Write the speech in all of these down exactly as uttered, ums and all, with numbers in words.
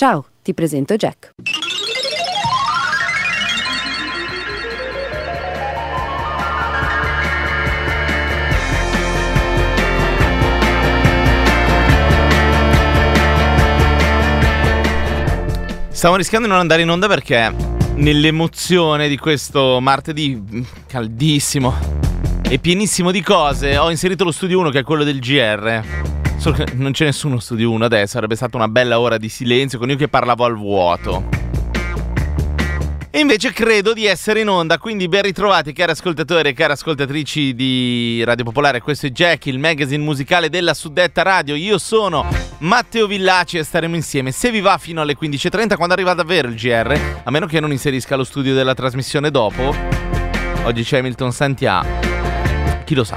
Ciao, ti presento Jack. Stavo rischiando di non andare in onda perché nell'emozione di questo martedì caldissimo e pienissimo di cose ho inserito lo studio uno, che è quello del G R. Solo che non c'è nessuno studio uno adesso, sarebbe stata una bella ora di silenzio con io che parlavo al vuoto. E invece credo di essere in onda, quindi ben ritrovati cari ascoltatori e cari ascoltatrici di Radio Popolare. Questo è Jack, il magazine musicale della suddetta radio. Io sono Matteo Villaci e staremo insieme, se vi va, fino alle quindici e trenta, quando arriva davvero il G R, a meno che non inserisca lo studio della trasmissione dopo. Oggi c'è Hamilton Santià, chi lo sa.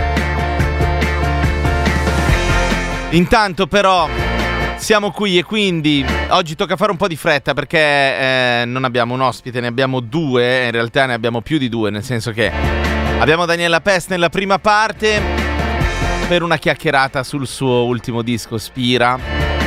Intanto però siamo qui e quindi oggi tocca fare un po' di fretta perché eh, non abbiamo un ospite, ne abbiamo due, in realtà ne abbiamo più di due, nel senso che abbiamo Daniela Pes nella prima parte per una chiacchierata sul suo ultimo disco Spira,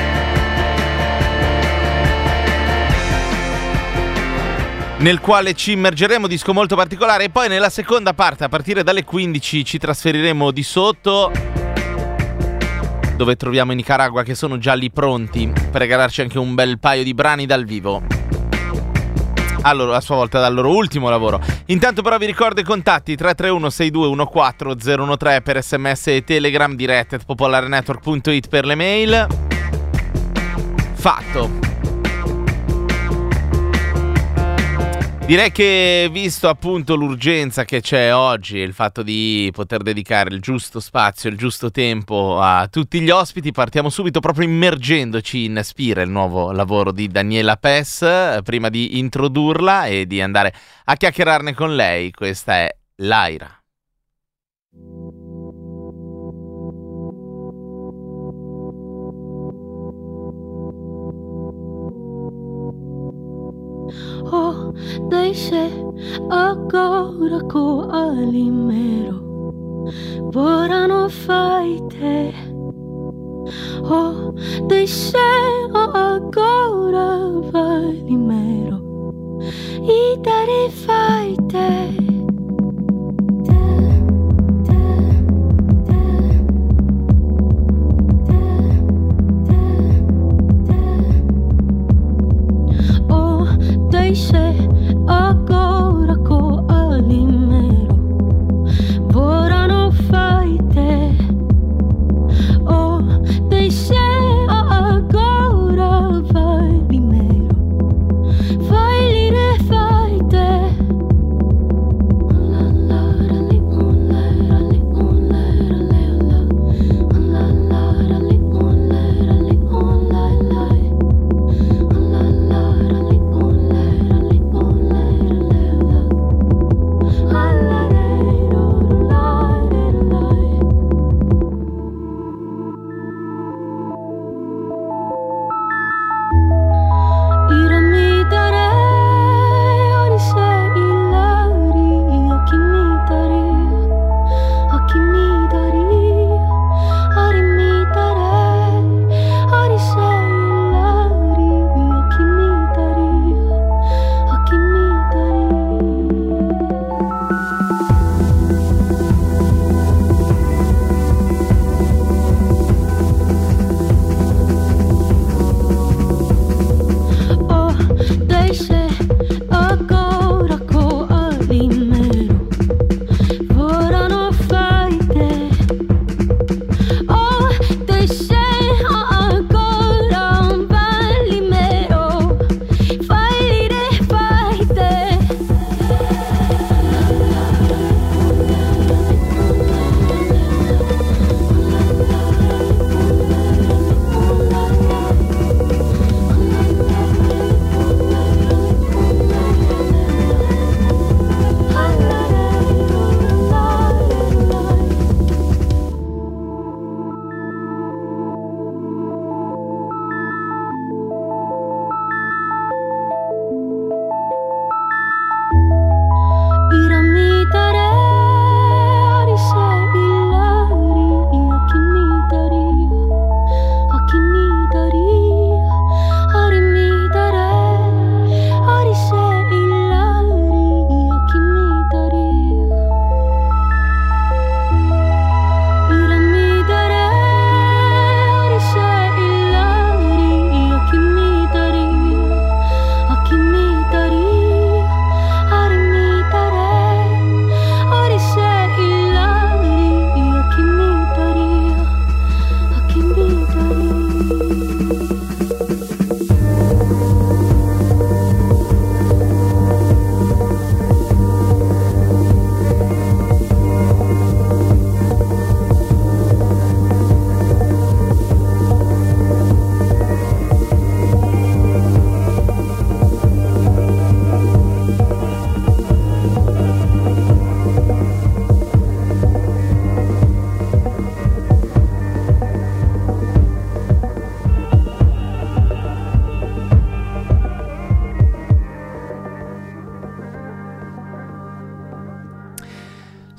nel quale ci immergeremo, disco molto particolare, e poi nella seconda parte a partire dalle quindici ci trasferiremo di sotto, dove troviamo i Nicaragua che sono già lì pronti per regalarci anche un bel paio di brani dal vivo, allora a sua volta dal loro ultimo lavoro. Intanto però vi ricordo i contatti: tre tre uno sei due uno quattro zero uno tre per sms e telegram, diretta at popolarenetwork punto it per le mail. Fatto. Direi che, visto appunto l'urgenza che c'è oggi, il fatto di poter dedicare il giusto spazio, il giusto tempo a tutti gli ospiti, partiamo subito proprio immergendoci in Spira, il nuovo lavoro di Daniela Pes, prima di introdurla e di andare a chiacchierarne con lei. Questa è Laira. Oh, deixe agora co alimero, bora no fight. Oh, deixe agora valimero e dare fight. Deixe agora co alimero, bora no fight. Oh, deixe agora valimero, vai lire fight. La la la li on la li on la la la la li on la li on la la la la li on la.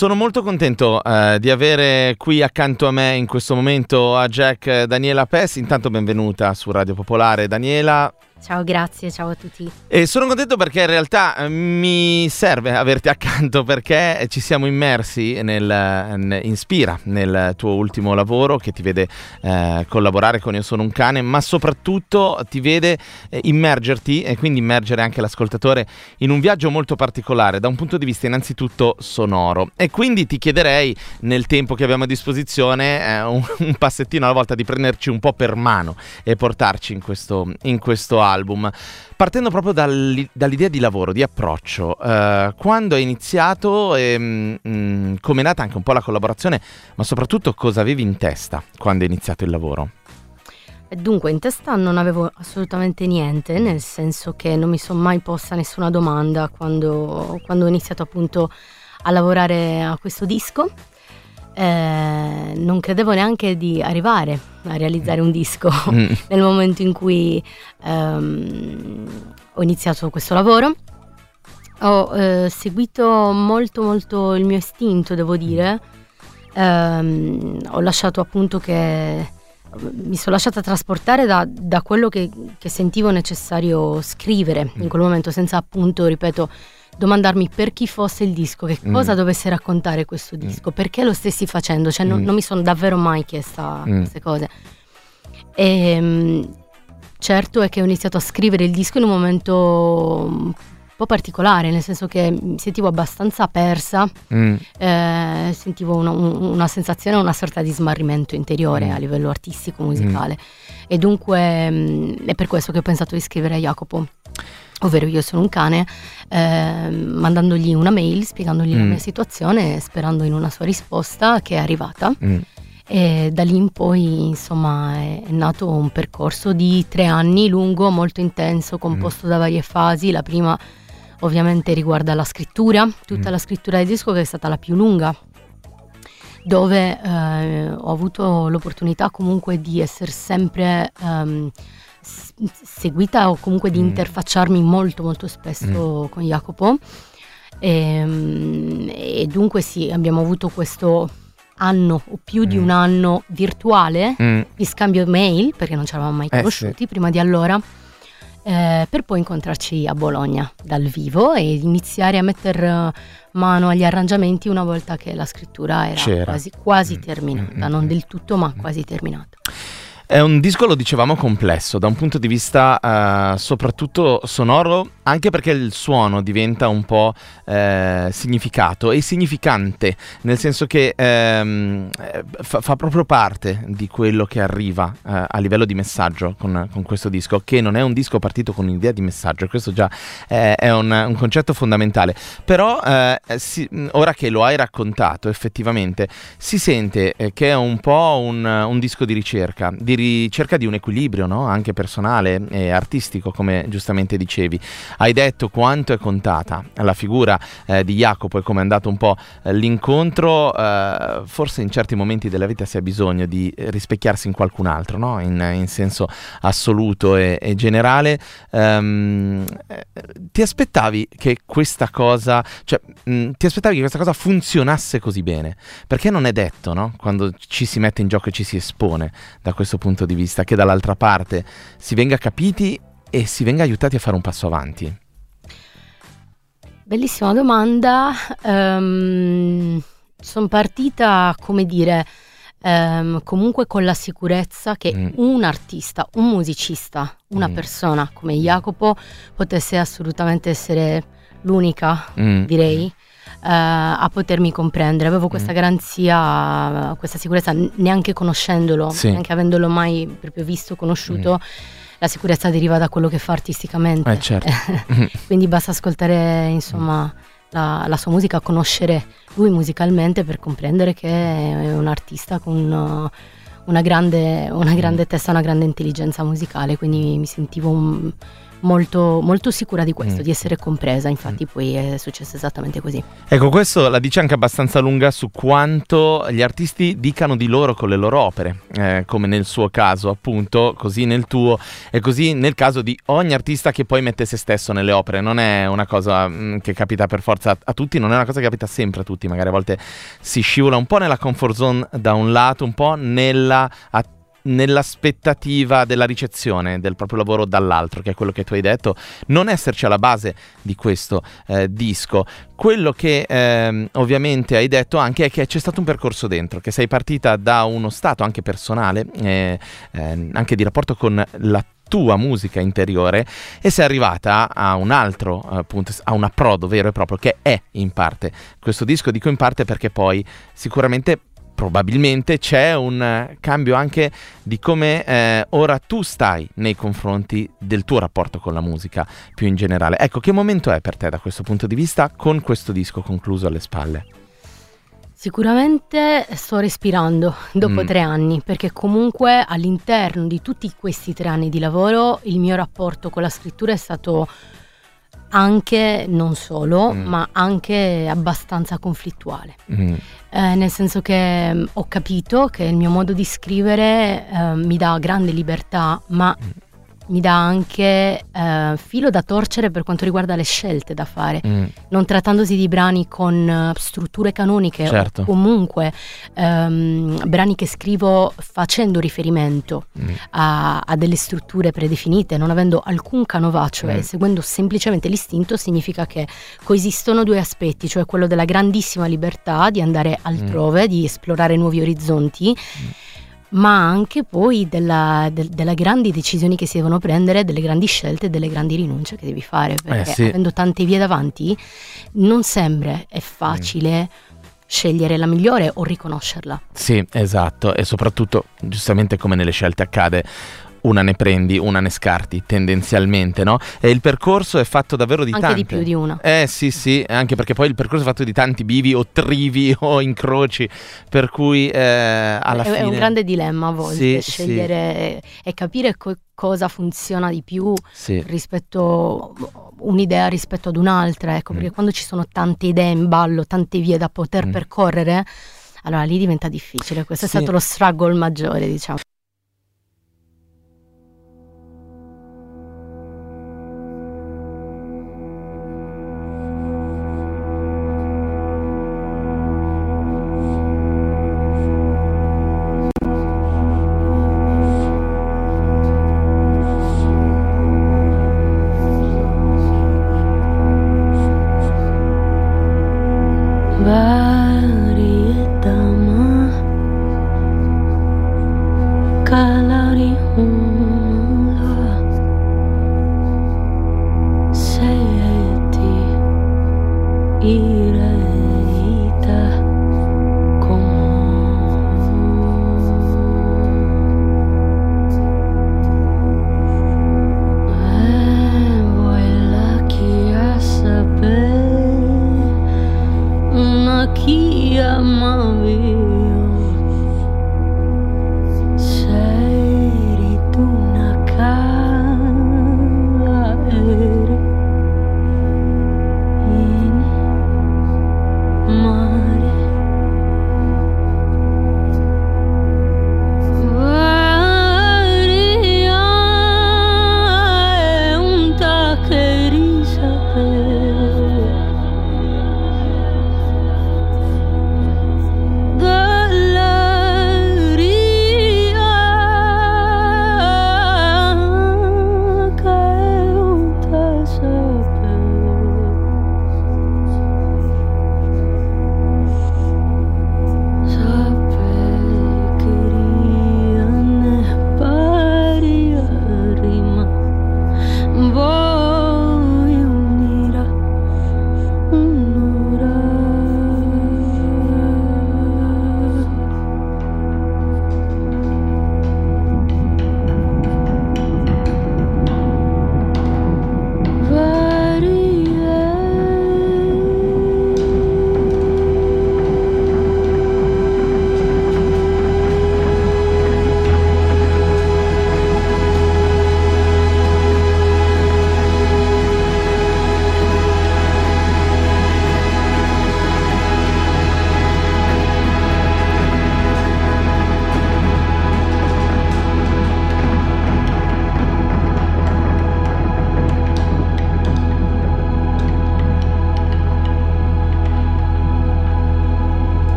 Sono molto contento eh, di avere qui accanto a me in questo momento a Jack Daniela Pes. Intanto benvenuta su Radio Popolare, Daniela. Ciao, grazie, ciao a tutti. E sono contento perché in realtà eh, mi serve averti accanto, perché ci siamo immersi nel, n- in Spira, nel tuo ultimo lavoro che ti vede eh, collaborare con Io sono un cane, ma soprattutto ti vede eh, immergerti e quindi immergere anche l'ascoltatore in un viaggio molto particolare da un punto di vista innanzitutto sonoro. E quindi ti chiederei, nel tempo che abbiamo a disposizione, eh, un, un passettino alla volta di prenderci un po' per mano e portarci in questo, in questo album. album, partendo proprio dal, dall'idea di lavoro, di approccio. Uh, quando hai iniziato e mm, come è nata anche un po' la collaborazione, ma soprattutto cosa avevi in testa quando hai iniziato il lavoro? Dunque, in testa non avevo assolutamente niente, nel senso che non mi sono mai posta nessuna domanda quando, quando ho iniziato appunto a lavorare a questo disco. Eh, non credevo neanche di arrivare a realizzare un disco mm. nel momento in cui ehm, ho iniziato questo lavoro. Ho eh, seguito molto molto il mio istinto, devo dire. Eh, ho lasciato appunto che mi sono lasciata trasportare da, da quello che, che sentivo necessario scrivere in quel momento, senza appunto, ripeto, domandarmi per chi fosse il disco, che cosa mm. dovesse raccontare questo disco, mm. perché lo stessi facendo, cioè non, mm. non mi sono davvero mai chiesta mm. queste cose. E um, certo è che ho iniziato a scrivere il disco in un momento un po' particolare, nel senso che mi sentivo abbastanza persa, mm. eh, sentivo una, una sensazione, una sorta di smarrimento interiore mm. a livello artistico, musicale, mm. e dunque um, è per questo che ho pensato di scrivere a Jacopo, ovvero Io sono un cane, eh, mandandogli una mail, spiegandogli mm. la mia situazione, sperando in una sua risposta, che è arrivata. Mm. E da lì in poi, insomma, è, è nato un percorso di tre anni lungo, molto intenso, composto mm. da varie fasi. La prima ovviamente riguarda la scrittura, tutta mm. la scrittura del disco, che è stata la più lunga, dove eh, ho avuto l'opportunità comunque di essere sempre Um, seguita, o comunque di mm. interfacciarmi molto molto spesso mm. con Jacopo, e, e dunque sì, abbiamo avuto questo anno o più mm. di un anno virtuale mm. di scambio mail, perché non ci eravamo mai conosciuti eh, sì. prima di allora, eh, per poi incontrarci a Bologna dal vivo e iniziare a mettere mano agli arrangiamenti una volta che la scrittura era C'era. quasi, quasi mm. terminata, mm. non del tutto, ma quasi terminata. È un disco, lo dicevamo, complesso da un punto di vista uh, soprattutto sonoro, anche perché il suono diventa un po' eh, significato e significante, nel senso che ehm, fa, fa proprio parte di quello che arriva eh, a livello di messaggio con, con questo disco, che non è un disco partito con un'idea di messaggio, questo già eh, è un, un concetto fondamentale. Però eh, si, ora che lo hai raccontato, effettivamente si sente eh, che è un po' un, un disco di ricerca, di ricerca di un equilibrio, no? Anche personale e artistico, come giustamente dicevi. Hai detto quanto è contata la figura eh, di Jacopo e come è andato un po' eh, l'incontro. Eh, forse in certi momenti della vita si ha bisogno di rispecchiarsi in qualcun altro, no? in, in senso assoluto e, e generale. Um, eh, ti aspettavi che questa cosa, cioè mh, ti aspettavi che questa cosa funzionasse così bene? Perché non è detto, no? Quando ci si mette in gioco e ci si espone da questo punto di vista, che dall'altra parte si venga capiti e si venga aiutati a fare un passo avanti. Bellissima domanda. Um, sono partita, come dire, um, comunque con la sicurezza che mm. un artista, un musicista, una mm. persona come Jacopo potesse assolutamente essere l'unica, mm. direi, Uh, a potermi comprendere. Avevo questa mm. garanzia, questa sicurezza, neanche conoscendolo, sì. neanche avendolo mai proprio visto, conosciuto. Mm. La sicurezza deriva da quello che fa artisticamente. Eh, certo. Quindi basta ascoltare, insomma, la, la sua musica, conoscere lui musicalmente per comprendere che è un artista con uh, una grande, una grande testa, una grande intelligenza musicale. Quindi mi sentivo un, molto, molto sicura di questo, Mm. di essere compresa, infatti poi è successo esattamente così. Ecco, questo la dice anche abbastanza lunga su quanto gli artisti dicano di loro con le loro opere, eh, come nel suo caso appunto, così nel tuo e così nel caso di ogni artista che poi mette se stesso nelle opere. Non è una cosa mh, che capita per forza a, a tutti, non è una cosa che capita sempre a tutti, magari a volte si scivola un po' nella comfort zone da un lato, un po' nella a- nell'aspettativa della ricezione del proprio lavoro dall'altro, che è quello che tu hai detto, non esserci alla base di questo eh, disco. Quello che ehm, ovviamente hai detto anche è che c'è stato un percorso dentro, che sei partita da uno stato anche personale, eh, eh, anche di rapporto con la tua musica interiore, e sei arrivata a un altro appunto, a un approdo vero e proprio, che è in parte questo disco. Dico in parte perché poi sicuramente probabilmente c'è un eh, cambio anche di come eh, ora tu stai nei confronti del tuo rapporto con la musica più in generale. Ecco, che momento è per te da questo punto di vista, con questo disco concluso alle spalle? Sicuramente sto respirando dopo Mm. tre anni, perché comunque all'interno di tutti questi tre anni di lavoro il mio rapporto con la scrittura è stato anche, non solo, Mm. ma anche abbastanza conflittuale. Mm. Eh, nel senso che mh, ho capito che il mio modo di scrivere eh, mi dà grande libertà, ma mi dà anche eh, filo da torcere per quanto riguarda le scelte da fare. Mm. Non trattandosi di brani con eh, strutture canoniche, Certo. o comunque ehm, brani che scrivo facendo riferimento Mm. a, a delle strutture predefinite, non avendo alcun canovaccio Mm. e seguendo semplicemente l'istinto, significa che coesistono due aspetti, cioè quello della grandissima libertà di andare altrove, di esplorare nuovi orizzonti, ma anche poi della, del- delle grandi decisioni che si devono prendere, delle grandi scelte, delle grandi rinunce che devi fare, perché sì. avendo tante vie davanti non sempre è facile scegliere la migliore o riconoscerla. Sì, esatto, e soprattutto, giustamente come nelle scelte accade, una ne prendi, una ne scarti, tendenzialmente, no? E il percorso è fatto davvero di Anche tante. di più di una. Eh sì, sì, anche perché poi il percorso è fatto di tanti bivi o trivi o incroci, per cui eh, alla è, fine... è un grande dilemma a volte, Sì, scegliere e capire co- cosa funziona di più Sì. rispetto un'idea rispetto ad un'altra, ecco, perché Mm. quando ci sono tante idee in ballo, tante vie da poter Mm. percorrere, allora lì diventa difficile. Questo Sì. è stato lo struggle maggiore, diciamo. Varietama kalari hula seeti ireita como e vuela chi a saber una chi amavi sei tu una cara in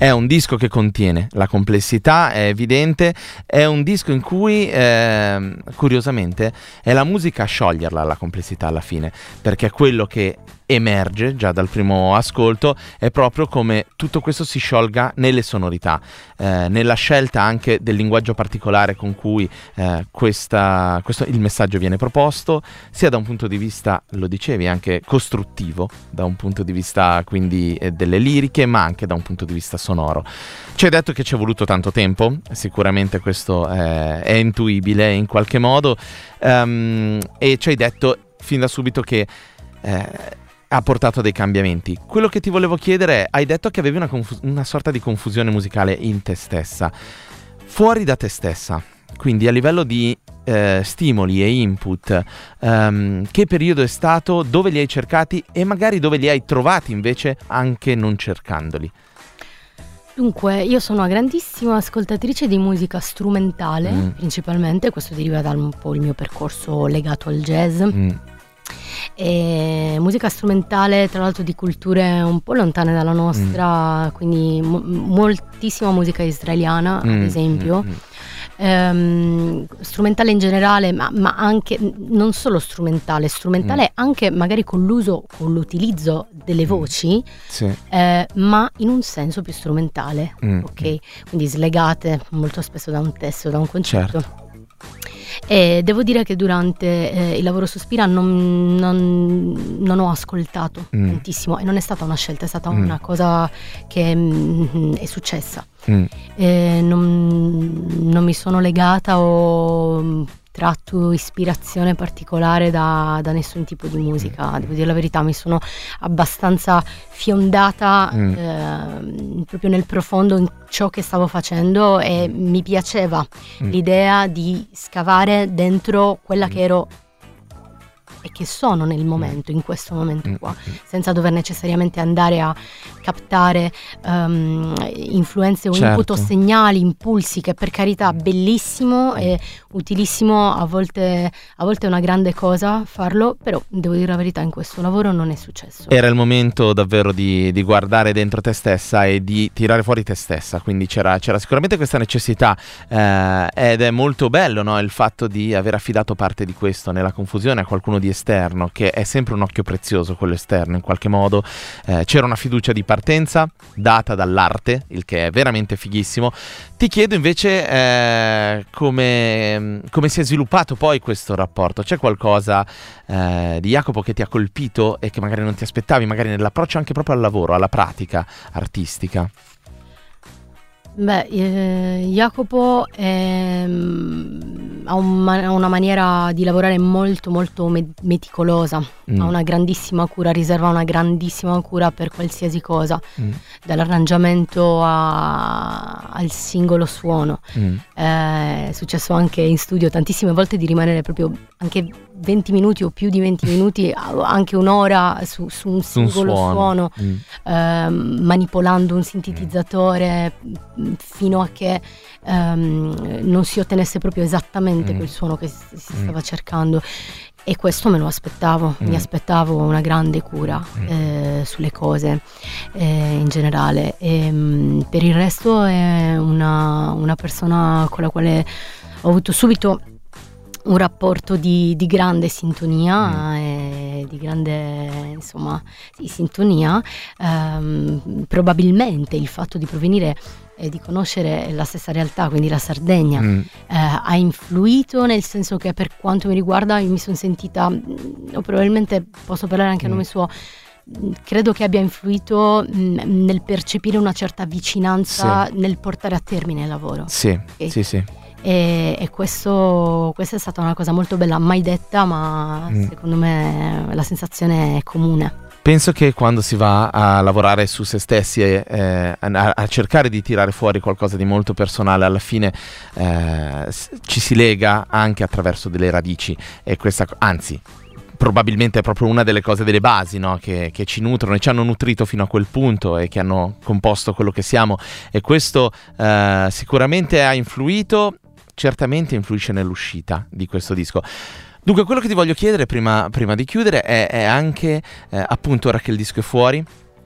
È un disco che contiene la complessità, è evidente, è un disco in cui, eh, curiosamente, è la musica a scioglierla la complessità alla fine, perché quello che emerge già dal primo ascolto è proprio come tutto questo si sciolga nelle sonorità, eh, nella scelta anche del linguaggio particolare con cui eh, questa, questo, il messaggio viene proposto, sia da un punto di vista, lo dicevi, anche costruttivo, da un punto di vista quindi eh, delle liriche, ma anche da un punto di vista sonoro. Ci hai detto che ci è voluto tanto tempo, sicuramente questo eh, è intuibile in qualche modo, um, e ci hai detto fin da subito che eh, ha portato dei cambiamenti. Quello che ti volevo chiedere è, hai detto che avevi una, confu- una sorta di confusione musicale in te stessa, fuori da te stessa, quindi a livello di eh, stimoli e input, um, che periodo è stato, dove li hai cercati e magari dove li hai trovati invece anche non cercandoli? Dunque, io sono una grandissima ascoltatrice di musica strumentale, Mm. principalmente, questo deriva da un po' il mio percorso legato al jazz. Mm. E musica strumentale, tra l'altro, di culture un po' lontane dalla nostra, quindi mo- moltissima musica israeliana, ad Mm, esempio. mm, mm. Ehm, strumentale in generale, ma, ma anche non solo strumentale, strumentale anche magari con l'uso, con l'utilizzo delle voci, Sì. eh, ma in un senso più strumentale, Mm, ok? Quindi slegate molto spesso da un testo, da un concetto. Certo. E devo dire che durante eh, il lavoro su Spira non, non- non ho ascoltato Mm. tantissimo, e non è stata una scelta, è stata Mm. una cosa che mm, è successa. Mm. E non, non mi sono legata o mm, tratto ispirazione particolare da, da nessun tipo di musica, devo dire la verità. Mi sono abbastanza fiondata Mm. ehm, proprio nel profondo in ciò che stavo facendo, e mi piaceva Mm. l'idea di scavare dentro quella che ero e che sono nel momento, in questo momento Mm. qua, senza dover necessariamente andare a captare ehm, influenze o input o Certo. segnali, impulsi, che per carità bellissimo e utilissimo, a volte, a volte è una grande cosa farlo, però devo dire la verità, in questo lavoro non è successo. Era il momento davvero di, di guardare dentro te stessa e di tirare fuori te stessa, quindi c'era, c'era sicuramente questa necessità, eh, ed è molto bello, no, il fatto di aver affidato parte di questo nella confusione a qualcuno di esterno, che è sempre un occhio prezioso quello esterno in qualche modo. Eh, c'era una fiducia di partenza data dall'arte, il che è veramente fighissimo. Ti chiedo invece eh, come, come si è sviluppato poi questo rapporto. C'è qualcosa eh, di Jacopo che ti ha colpito e che magari non ti aspettavi, magari nell'approccio anche proprio al lavoro, alla pratica artistica? Beh, eh, Jacopo ehm, ha, un ma- ha una maniera di lavorare molto molto me- meticolosa, Mm. ha una grandissima cura, riserva una grandissima cura per qualsiasi cosa, Mm. dall'arrangiamento a- al singolo suono. Mm. Eh, è successo anche in studio tantissime volte di rimanere proprio anche venti minuti o più di venti minuti, a- anche un'ora su, su un Su un singolo suono, Mm. ehm, manipolando un sintetizzatore mh, fino a che ehm, non si ottenesse proprio esattamente Mm. quel suono che si si Mm. stava cercando. E questo me lo aspettavo, Mm. mi aspettavo una grande cura Mm. eh, sulle cose eh, in generale. E, mh, per il resto è una, una persona con la quale ho avuto subito un rapporto di, di grande sintonia, e di grande, insomma, sì, sintonia. Ehm, probabilmente il fatto di provenire e di conoscere la stessa realtà, quindi la Sardegna, Mm. eh, ha influito, nel senso che per quanto mi riguarda io mi sono sentita, mh, o probabilmente posso parlare anche a Mm. nome suo, mh, credo che abbia influito mh, nel percepire una certa vicinanza nel portare a termine il lavoro. Sì, Ok. sì, sì. E, e questo, questa è stata una cosa molto bella, mai detta, ma Mm. secondo me la sensazione è comune. Penso che quando si va a lavorare su se stessi e eh, a, a cercare di tirare fuori qualcosa di molto personale, alla fine eh, s- ci si lega anche attraverso delle radici, e questa, co- anzi, probabilmente è proprio una delle cose, delle basi, no? che, che ci nutrono e ci hanno nutrito fino a quel punto e che hanno composto quello che siamo, e questo eh, sicuramente ha influito, certamente influisce nell'uscita di questo disco. Dunque, quello che ti voglio chiedere prima, prima di chiudere è, è anche, eh, appunto, ora che il disco è fuori,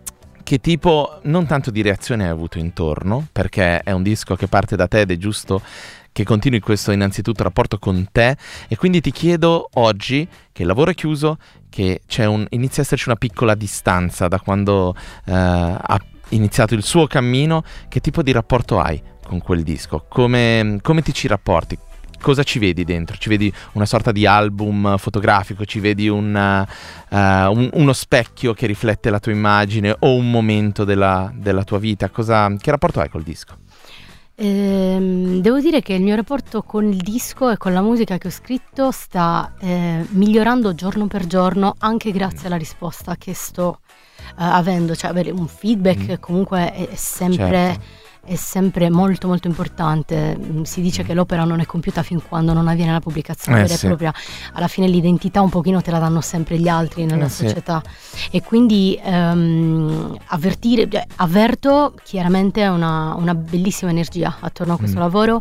che tipo, non tanto di reazione hai avuto intorno, perché è un disco che parte da te ed è giusto che continui questo innanzitutto rapporto con te, e quindi ti chiedo oggi che il lavoro è chiuso, che c'è un, inizia a esserci una piccola distanza da quando eh, ha iniziato il suo cammino, che tipo di rapporto hai con quel disco? Come, come ti ci rapporti? Cosa ci vedi dentro? Ci vedi una sorta di album fotografico? Ci vedi un, uh, un, uno specchio che riflette la tua immagine o un momento della, della tua vita? Cosa, che rapporto hai col disco? Ehm, devo dire che il mio rapporto con il disco e con la musica che ho scritto sta eh, migliorando giorno per giorno, anche grazie alla risposta che sto eh, avendo, cioè avere un feedback Mm. comunque è, è sempre Certo. è sempre molto molto importante. Mm, Si dice che l'opera non è compiuta fin quando non avviene la pubblicazione Eh, vera e sì. propria. Alla fine l'identità un pochino te la danno sempre gli altri nella Eh, sì. società, e quindi ehm, avvertire, cioè, avverto chiaramente una, una bellissima energia attorno a questo Mm. lavoro,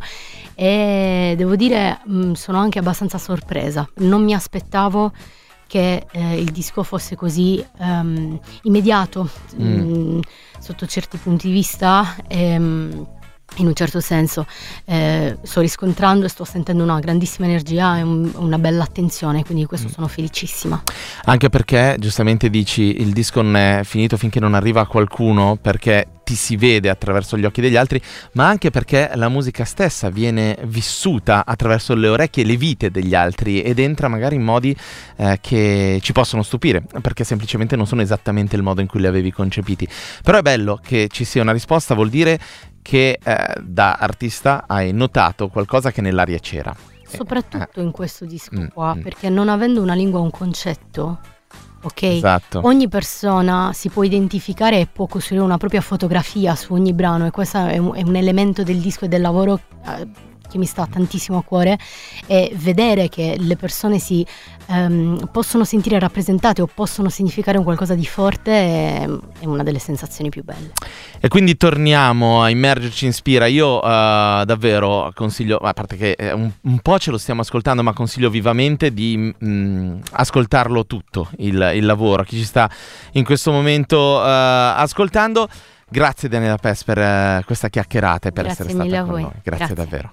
e devo dire mh, sono anche abbastanza sorpresa. Non mi aspettavo che eh, il disco fosse così ehm, immediato Mm. mh, sotto certi punti di vista. ehm, in un certo senso eh, sto riscontrando e sto sentendo una grandissima energia e un- una bella attenzione, quindi di questo Mm. sono felicissima. Anche perché giustamente dici il disco non è finito finché non arriva a qualcuno, perché ti si vede attraverso gli occhi degli altri, ma anche perché la musica stessa viene vissuta attraverso le orecchie e le vite degli altri ed entra magari in modi eh, che ci possono stupire, perché semplicemente non sono esattamente il modo in cui li avevi concepiti. Però è bello che ci sia una risposta, vuol dire che eh, da artista hai notato qualcosa che nell'aria c'era. Soprattutto in questo disco Mm, qua, mm. perché non avendo una lingua o un concetto, ok? Esatto. Ogni persona si può identificare e può costruire una propria fotografia su ogni brano, e questo è un, è un elemento del disco e del lavoro eh, che mi sta tantissimo a cuore, e vedere che le persone si ehm, possono sentire rappresentate o possono significare un qualcosa di forte è, è una delle sensazioni più belle. E quindi torniamo a immergerci in Spira. Io eh, davvero consiglio, a parte che eh, un, un po' ce lo stiamo ascoltando, ma consiglio vivamente di mh, ascoltarlo tutto, il, il lavoro. Chi ci sta in questo momento eh, ascoltando, grazie Daniela Pes per eh, questa chiacchierata e per Grazie essere mille stata a con voi. noi. Grazie, Grazie. davvero.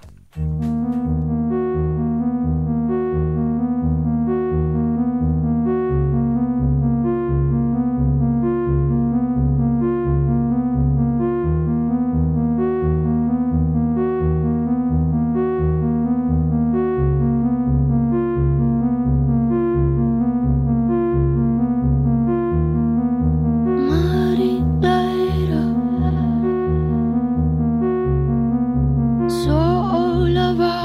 Marinera, so lava.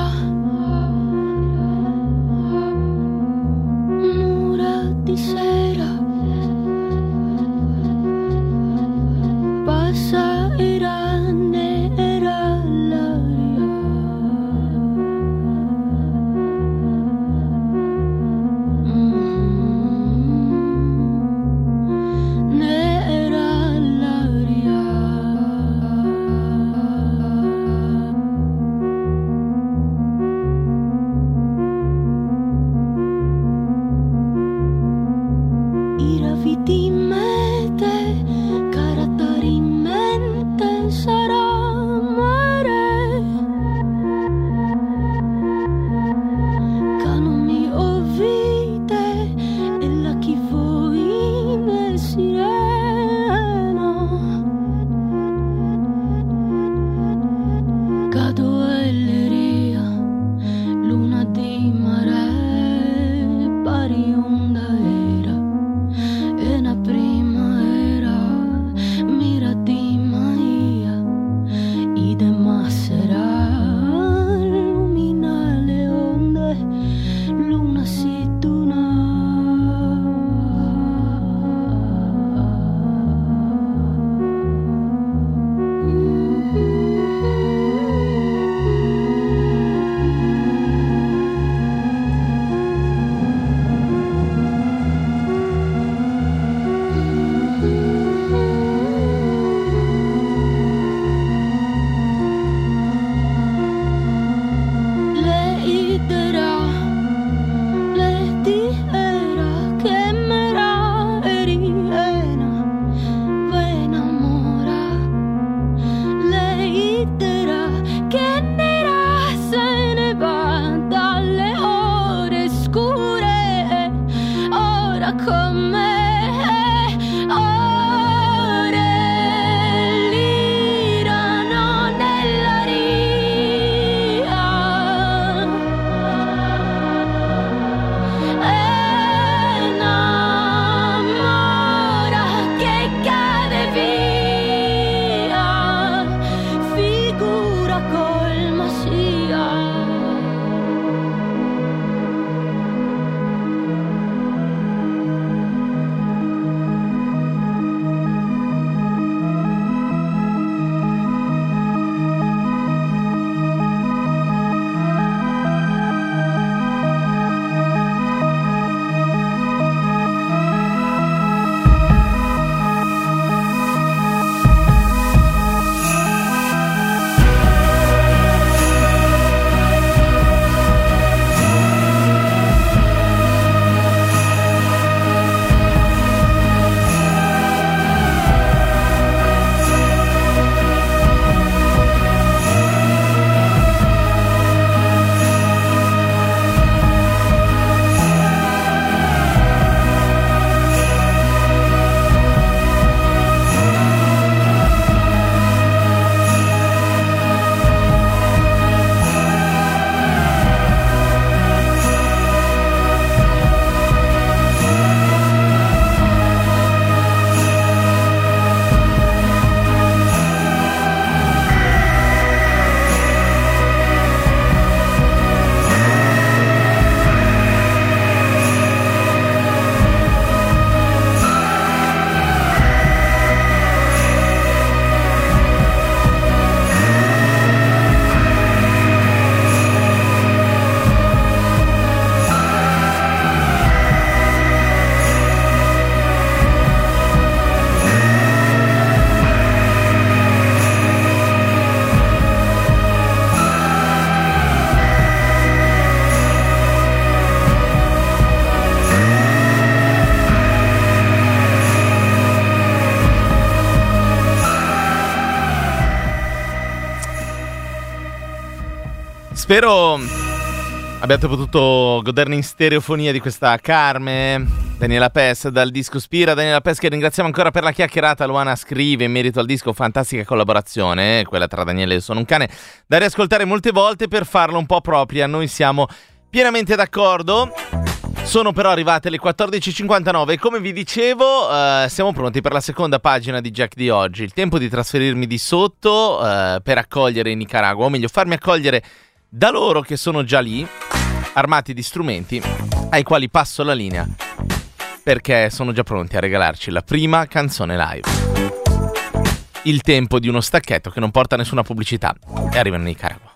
Spero abbiate potuto goderne in stereofonia di questa Carme, Daniela Pes dal disco Spira. Daniela Pes che ringraziamo ancora per la chiacchierata. Luana scrive in merito al disco: fantastica collaborazione, eh, quella tra Daniele e Sono un cane, da riascoltare molte volte per farla un po' propria. Noi siamo pienamente d'accordo. Sono però arrivate le quattordici e cinquantanove e come vi dicevo eh, siamo pronti per la seconda pagina di Jack di oggi. Il tempo di trasferirmi di sotto eh, per accogliere in Nicaragua, o meglio farmi accogliere da loro che sono già lì, armati di strumenti, ai quali passo la linea perché sono già pronti a regalarci la prima canzone live. Il tempo di uno stacchetto che non porta nessuna pubblicità e arrivano in Nicaragua.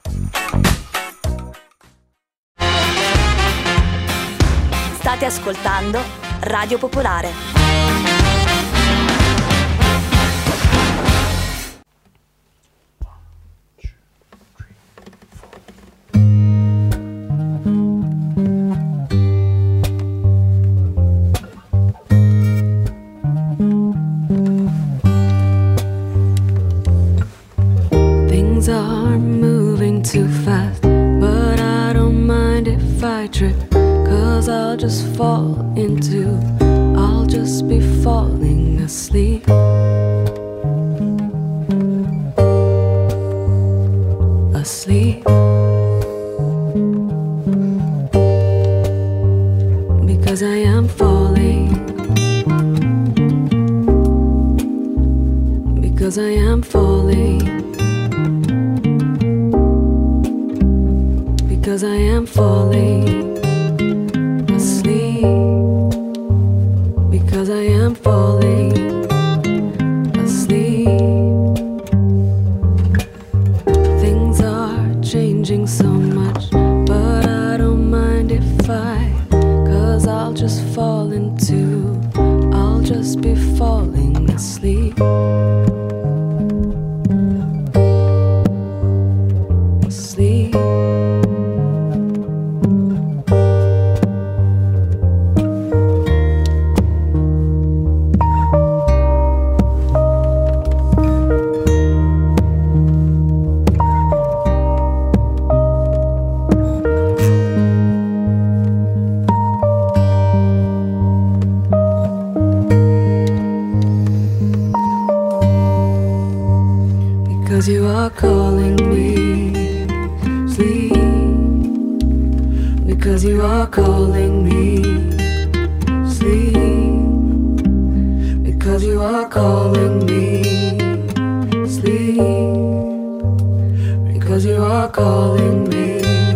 State ascoltando Radio Popolare. Things are moving too fast, but I don't mind if I trip, 'cause I'll just fall into, I'll just be falling asleep. Asleep. Because I am falling. Because I am falling. Because I am falling asleep. Because I am falling asleep. Things are changing so much, but I don't mind if I, 'cause I'll just fall into, I'll just be falling asleep. Asleep. Because you are calling me, sleep. Because you are calling me, sleep. Because you are calling me, sleep. Because you are calling me,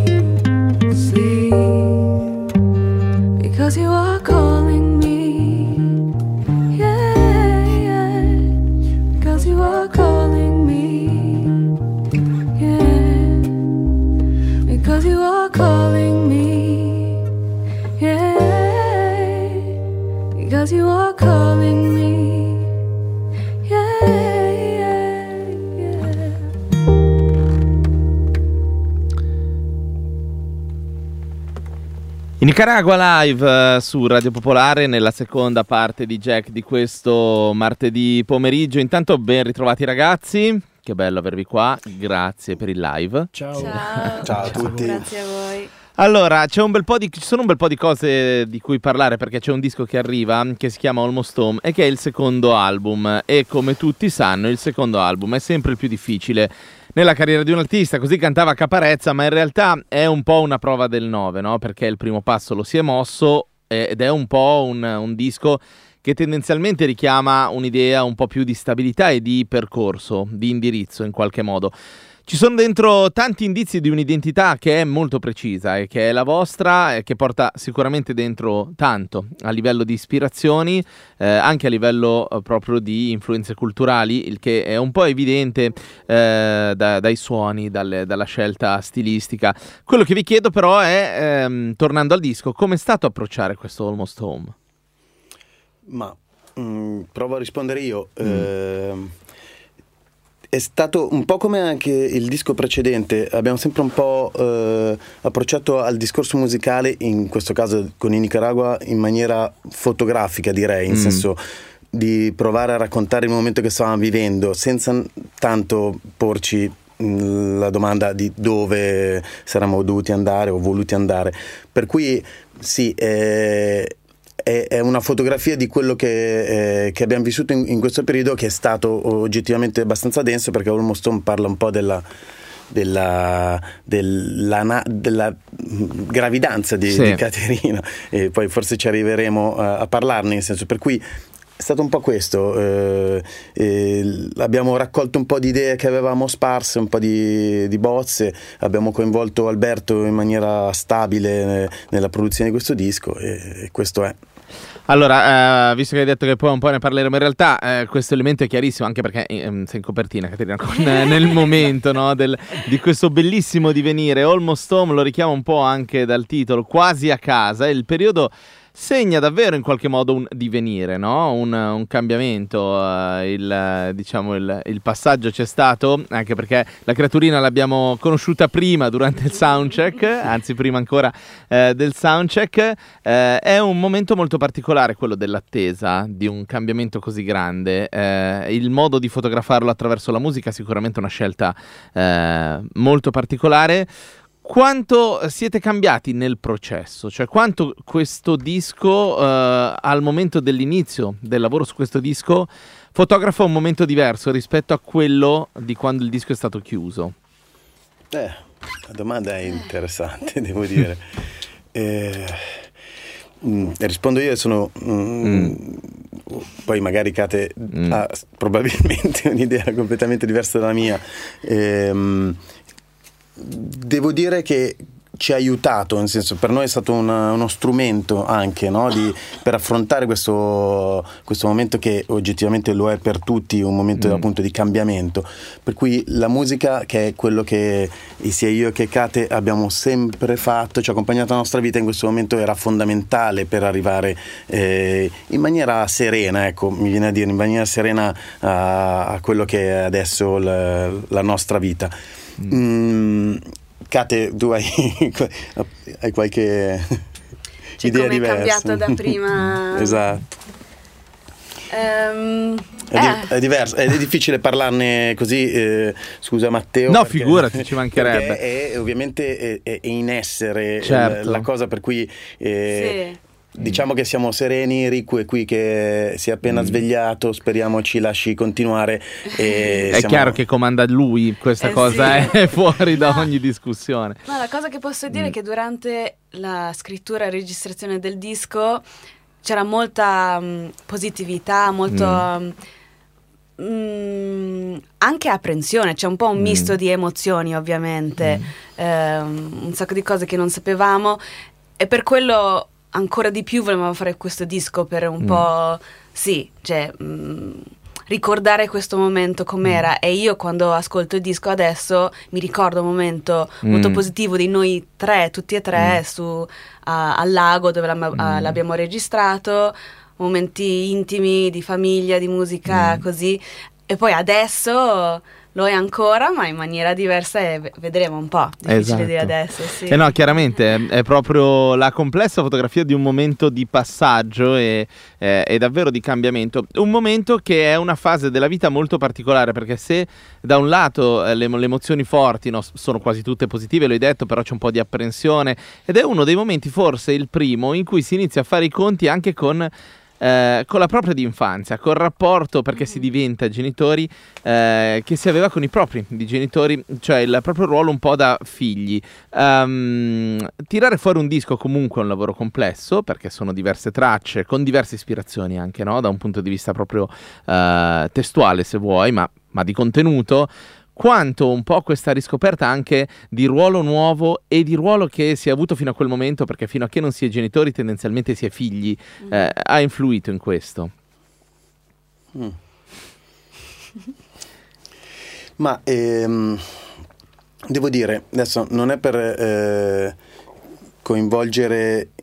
sleep. Because you are calling me, yeah, yeah. Because you are calling me. Because you are calling me, yeah. Because you are calling me, yeah, yeah, yeah. In Nicaragua live eh, su Radio Popolare nella seconda parte di Jack di questo martedì pomeriggio. Intanto ben ritrovati ragazzi. Che bello avervi qua, grazie per il live. Ciao. Ciao. Ciao a tutti. Grazie a voi. Allora, c'è un bel po' di, ci sono un bel po' di cose di cui parlare perché c'è un disco che arriva che si chiama Almost Home e che è il secondo album e come tutti sanno il secondo album è sempre il più difficile nella carriera di un artista, così cantava Caparezza, ma in realtà è un po' una prova del nove, no? Perché il primo passo lo si è mosso ed è un po' un, un disco che tendenzialmente richiama un'idea un po' più di stabilità e di percorso, di indirizzo in qualche modo. Ci sono dentro tanti indizi di un'identità che è molto precisa e che è la vostra e che porta sicuramente dentro tanto a livello di ispirazioni, eh, anche a livello eh, proprio di influenze culturali, il che è un po' evidente eh, da, dai suoni, dalle, dalla scelta stilistica. Quello che vi chiedo però è, ehm, tornando al disco, come è stato approcciare questo Almost Home? Ma mh, provo a rispondere io. Mm. Eh, è stato un po' come anche il disco precedente, abbiamo sempre un po' eh, approcciato al discorso musicale, in questo caso con i Nicaragua, in maniera fotografica, direi, in Mm. senso di provare a raccontare il momento che stavamo vivendo, senza tanto porci mh, la domanda di dove saremmo dovuti andare o voluti andare, per cui sì, eh, è, è una fotografia di quello che, eh, che abbiamo vissuto in, in questo periodo, che è stato oggettivamente abbastanza denso, perché Almost Home parla un po' della della, della, della gravidanza di, sì. di Caterina, e poi forse ci arriveremo a, a parlarne, nel senso, per cui è stato un po' questo, eh, eh, abbiamo raccolto un po' di idee che avevamo sparse, un po' di, di bozze, abbiamo coinvolto Alberto in maniera stabile eh, nella produzione di questo disco, e, e questo è. Allora, eh, visto che hai detto che poi un po' ne parleremo, in realtà eh, questo elemento è chiarissimo, anche perché eh, sei in copertina, Caterina, con, eh, nel momento, no, del, di questo bellissimo divenire. Almost Home lo richiama un po' anche dal titolo, quasi a casa, il periodo segna davvero in qualche modo un divenire, no? un, un cambiamento, uh, il, diciamo il, il passaggio c'è stato, anche perché la creaturina l'abbiamo conosciuta prima durante il soundcheck, anzi prima ancora eh, del soundcheck. Eh, è un momento molto particolare quello dell'attesa di un cambiamento così grande, eh, il modo di fotografarlo attraverso la musica è sicuramente una scelta eh, molto particolare. Quanto siete cambiati nel processo? Cioè, quanto questo disco, eh, al momento dell'inizio del lavoro su questo disco, fotografa un momento diverso rispetto a quello di quando il disco è stato chiuso? Eh, la domanda è interessante, devo dire. Eh, mh, rispondo io, sono... Mh, mm. Poi magari Kate mm. ha probabilmente un'idea completamente diversa dalla mia. Ehm... Devo dire che ci ha aiutato, nel senso, per noi è stato una, uno strumento anche, no? Di, per affrontare questo, questo momento che oggettivamente lo è per tutti, un momento mm. appunto di cambiamento, per cui la musica, che è quello che sia io che Kate abbiamo sempre fatto, ci ha accompagnato la nostra vita, in questo momento era fondamentale per arrivare eh, in maniera serena, ecco, mi viene a dire, in maniera serena a, a quello che è adesso la, la nostra vita. Mm. Kate, tu hai, hai qualche cioè, idea come diversa? È cambiato da prima. Esatto. Um, è, di- eh. è diverso, è difficile parlarne così, eh, scusa Matteo. No, perché, figurati, ci mancherebbe. È, è, ovviamente è, è in essere, certo. la, la cosa, per cui eh, sì. diciamo che siamo sereni. Riku è qui che si è appena mm. svegliato, speriamo ci lasci continuare. E è siamo... chiaro che comanda lui, questa eh cosa sì. è fuori da no. ogni discussione. No, la cosa che posso dire mm. è che durante la scrittura e registrazione del disco c'era molta um, positività, molto mm. um, anche apprensione, c'è un po' un mm. misto di emozioni, ovviamente, mm. um, un sacco di cose che non sapevamo, e per quello ancora di più volevamo fare questo disco, per un mm. po' sì, cioè mh, ricordare questo momento com'era. Mm. E io, quando ascolto il disco adesso, mi ricordo un momento mm. molto positivo di noi tre, tutti e tre, mm. su uh, al lago dove la, mm. uh, l'abbiamo registrato, momenti intimi di famiglia, di musica, mm. così. E poi adesso lo è ancora, ma in maniera diversa, e vedremo un po'. Difficile esatto. dire adesso, sì. Eh no, chiaramente è proprio la complessa fotografia di un momento di passaggio e, eh, e davvero di cambiamento. Un momento che è una fase della vita molto particolare, perché se da un lato eh, le, le emozioni forti, no, sono quasi tutte positive, lo hai detto, però c'è un po' di apprensione, ed è uno dei momenti, forse il primo, in cui si inizia a fare i conti anche con... Eh, con la propria d'infanzia, col rapporto, perché mm-hmm. si diventa genitori, eh, che si aveva con i propri di genitori, cioè il proprio ruolo un po' da figli. Um, tirare fuori un disco comunque è un lavoro complesso, perché sono diverse tracce, con diverse ispirazioni anche, no? Da un punto di vista proprio uh, testuale, se vuoi, ma, ma di contenuto. Quanto un po' questa riscoperta anche di ruolo nuovo e di ruolo che si è avuto fino a quel momento, perché fino a che non si è genitori tendenzialmente si è figli, mm. eh, ha influito in questo? Mm. Ma ehm, devo dire, adesso non è per eh, coinvolgere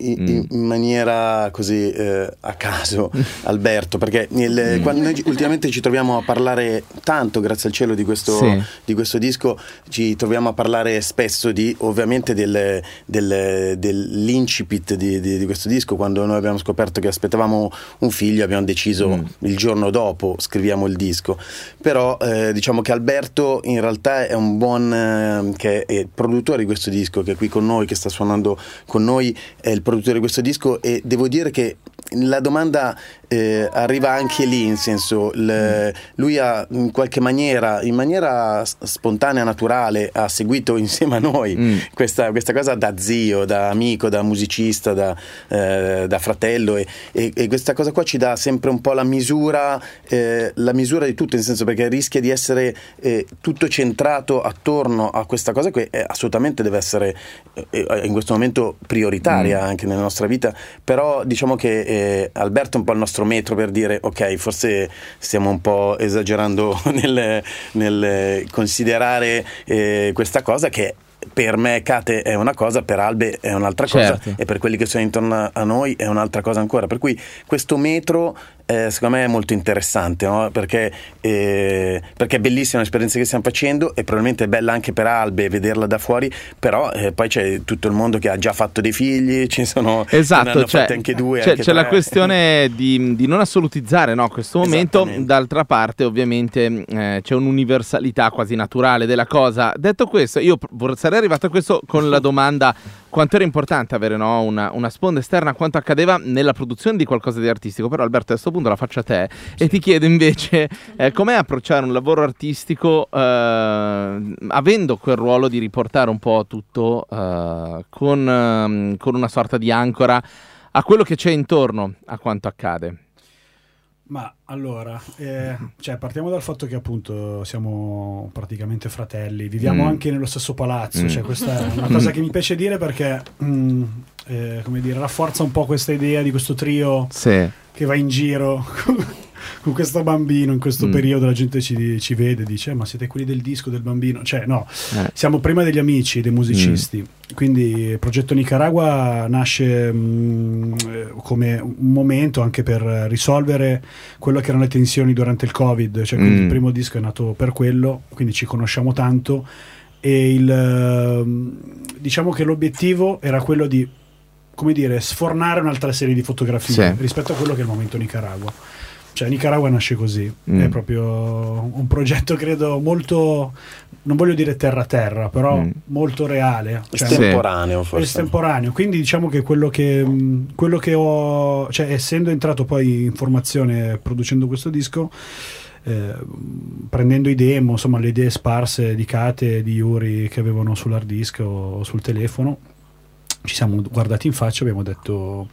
in, mm. in maniera così eh, a caso Alberto, perché il, quando noi ultimamente ci troviamo a parlare tanto, grazie al cielo, di questo, sì. di questo disco, ci troviamo a parlare spesso di ovviamente del, del, dell'incipit di, di, di questo disco. Quando noi abbiamo scoperto che aspettavamo un figlio, abbiamo deciso mm. il giorno dopo scriviamo il disco, però eh, diciamo che Alberto in realtà è un buon eh, che è il produttore di questo disco, che è qui con noi, che sta suonando con noi, è il produttore di questo disco, e devo dire che la domanda eh, arriva anche lì, in senso il, lui ha in qualche maniera, in maniera spontanea, naturale, ha seguito insieme a noi mm. questa, questa cosa da zio, da amico, da musicista, da, eh, da fratello, e, e, e questa cosa qua ci dà sempre un po' la misura, eh, la misura di tutto, nel senso, perché rischia di essere eh, tutto centrato attorno a questa cosa che è, assolutamente deve essere eh, in questo momento prioritaria mm. anche nella nostra vita, però diciamo che eh, Alberto è un po' il nostro metro per dire ok, forse stiamo un po' esagerando nel, nel considerare eh, questa cosa che per me, Kate, è una cosa, per Albe è un'altra certo. cosa, e per quelli che sono intorno a noi è un'altra cosa ancora, per cui questo metro eh, secondo me è molto interessante, no? perché, eh, perché è bellissima l'esperienza che stiamo facendo, e probabilmente è bella anche per Albe vederla da fuori, però eh, poi c'è tutto il mondo che ha già fatto dei figli, ci sono esatto, ne hanno cioè, fatti anche due, c'è, anche c'è tre. la questione di, di non assolutizzare, no, questo momento. D'altra parte ovviamente eh, c'è un'universalità quasi naturale della cosa. Detto questo, io pr- sarei arrivato a questo con la domanda: quanto era importante avere, no, una, una sponda esterna, quanto accadeva nella produzione di qualcosa di artistico. Però Alberto, a questo punto la faccio a te, sì. e ti chiedo invece eh, com'è approcciare un lavoro artistico eh, avendo quel ruolo di riportare un po' tutto eh, con, eh, con una sorta di ancora a quello che c'è intorno a quanto accade. Ma allora, eh, cioè partiamo dal fatto che appunto siamo praticamente fratelli, viviamo mm. anche nello stesso palazzo, mm. cioè questa è una cosa che mi piace dire, perché mm, eh, come dire, rafforza un po' questa idea di questo trio sì. che va in giro con questo bambino. In questo mm. periodo la gente ci, ci vede e dice: ma siete quelli del disco del bambino? Cioè no, eh. siamo prima degli amici, dei musicisti. Mm. Quindi il progetto Nicaragua nasce mh, come un momento anche per risolvere quello che erano le tensioni durante il Covid, cioè quindi mm. il primo disco è nato per quello, quindi ci conosciamo tanto, e il diciamo che l'obiettivo era quello di, come dire, sfornare un'altra serie di fotografie sì. rispetto a quello che è il momento Nicaragua. Cioè Nicaragua nasce così, mm. è proprio un progetto, credo, molto, non voglio dire terra terra, però mm. molto reale, cioè, estemporaneo forse. Estemporaneo, quindi diciamo che quello che quello che ho, cioè essendo entrato poi in formazione producendo questo disco, eh, prendendo i demo, insomma le idee sparse di Kate e di Yuri che avevano sull'hard disk o, o sul telefono, ci siamo guardati in faccia e abbiamo detto: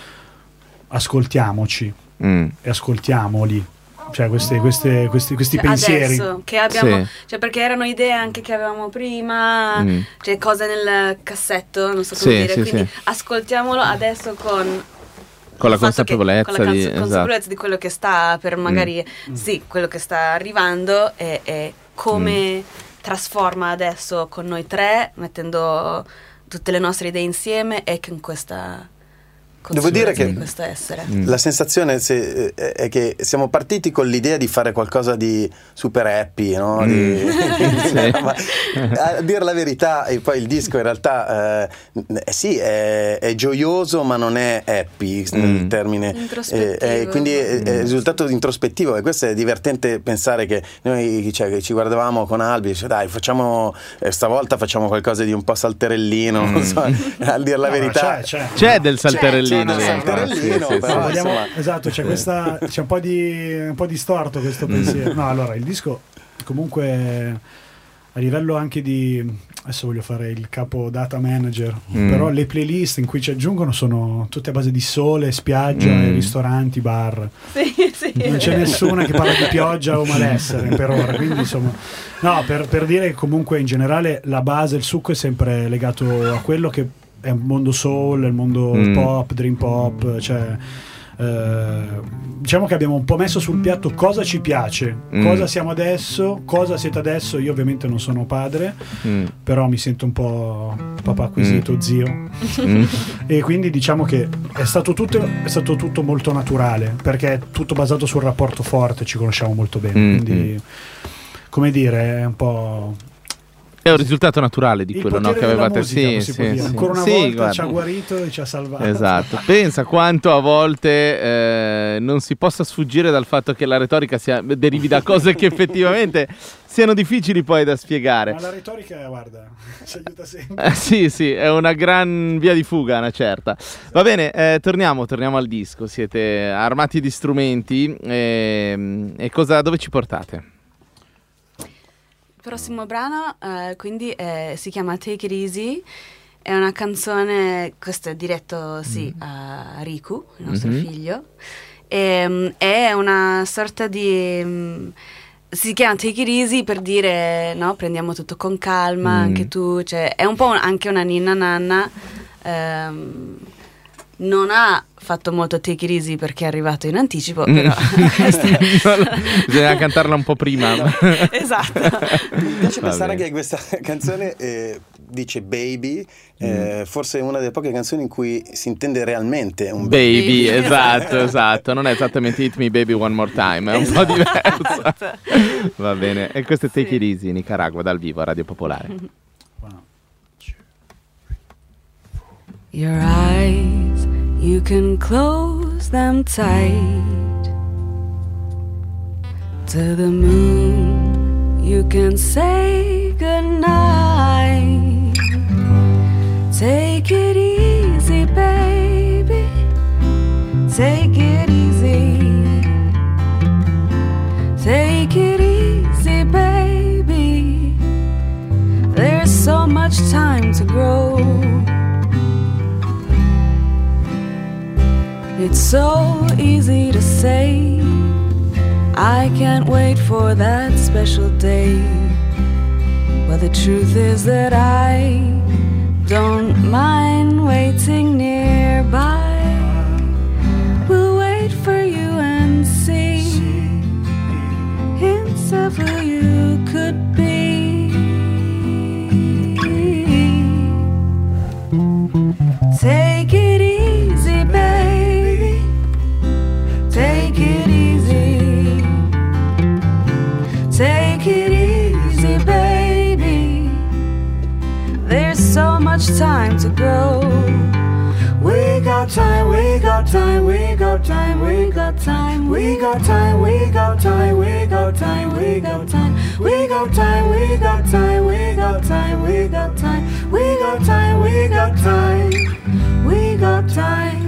ascoltiamoci. Mm. e ascoltiamoli, cioè queste, queste, questi, questi cioè, pensieri adesso che abbiamo, sì. cioè perché erano idee anche che avevamo prima, mm. cioè cose nel cassetto, non so come sì, dire, sì, quindi sì. ascoltiamolo adesso con con la consapevolezza, che, con la di, consapevolezza esatto. di quello che sta per magari mm. sì, quello che sta arrivando, e, e come mm. trasforma adesso con noi tre, mettendo tutte le nostre idee insieme, e con questa devo dire che questo essere. La sensazione se, è che siamo partiti con l'idea di fare qualcosa di super happy, no? Mm. Di, sì. ma, a dire la verità, e poi il disco in realtà eh, sì è, è gioioso, ma non è happy mm. nel termine, introspettivo, eh, eh, quindi è, è risultato introspettivo, e questo è divertente pensare che noi, cioè, che ci guardavamo con Albi, dice, dai facciamo eh, stavolta facciamo qualcosa di un po' salterellino, mm. non so, a dire la no, verità c'è, c'è. c'è del salterellino. C'è un salterellino, sì, sì, però, sì. Vogliamo, insomma. esatto, c'è questa, c'è un po' di un po' distorto questo pensiero. No, allora il disco comunque a livello anche di, adesso voglio fare il capo data manager, mm. però le playlist in cui ci aggiungono sono tutte a base di sole, spiaggia, mm. e ristoranti, bar. Sì, sì. Non c'è nessuna che parla di pioggia o malessere per ora, quindi insomma no, per, per dire che comunque in generale la base, il succo è sempre legato a quello che è un mondo soul, il mondo mm. pop, dream pop, cioè eh, diciamo che abbiamo un po' messo sul piatto cosa ci piace, mm. cosa siamo adesso, cosa siete adesso. Io ovviamente non sono padre, mm. però mi sento un po' papà acquisito, mm. zio, mm. e quindi diciamo che è stato tutto è stato tutto molto naturale, perché è tutto basato sul rapporto forte, ci conosciamo molto bene, mm. quindi come dire, è un po'... È un risultato naturale di il quello, no, che avevate. Musica, sì, sì, sì. sì. Ancora una sì, volta guarda. ci ha guarito e ci ha salvato. Esatto. Pensa quanto a volte eh, non si possa sfuggire dal fatto che la retorica sia, derivi da cose che effettivamente siano difficili poi da spiegare. Ma la retorica, guarda, ci aiuta sempre. Eh, sì, sì, è una gran via di fuga, una certa. Va bene, eh, torniamo, torniamo al disco. Siete armati di strumenti e, e cosa, dove ci portate? Il prossimo brano eh, quindi eh, si chiama Take It Easy, è una canzone, questo è diretto sì, mm. a Riku, il nostro mm-hmm. figlio, e, um, è una sorta di... Um, si chiama Take It Easy per dire, no, prendiamo tutto con calma, mm. anche tu, cioè, è un po' un, anche una ninna nanna, um, non ha fatto molto Take It Easy perché è arrivato in anticipo, però bisogna cantarla un po' prima. Esatto. Mi piace pensare che questa canzone eh, dice baby, eh, mm. forse è una delle poche canzoni in cui si intende realmente un baby. Baby, esatto, esatto. Non è esattamente Hit Me Baby One More Time, è un esatto. po' diverso. Va bene. E questo è Take sì. It Easy, Nicaragua, dal vivo a Radio Popolare. Your eyes, you can close them tight. To the moon, you can say goodnight. Take it easy, baby. Take it easy. Take it easy, baby. There's so much time to grow. It's so easy to say, I can't wait for that special day. But the truth is that I don't mind waiting nearby. We'll wait for you and see hints of who you could be. Take it easy, baby. Take it easy. Take it easy, baby. There's so much time to grow. We got time, we got time, we got time, we got time, we got time, we got time, we got time, we got time, we got time, we got time, we got time, we got time, we got time, we got time, we got time.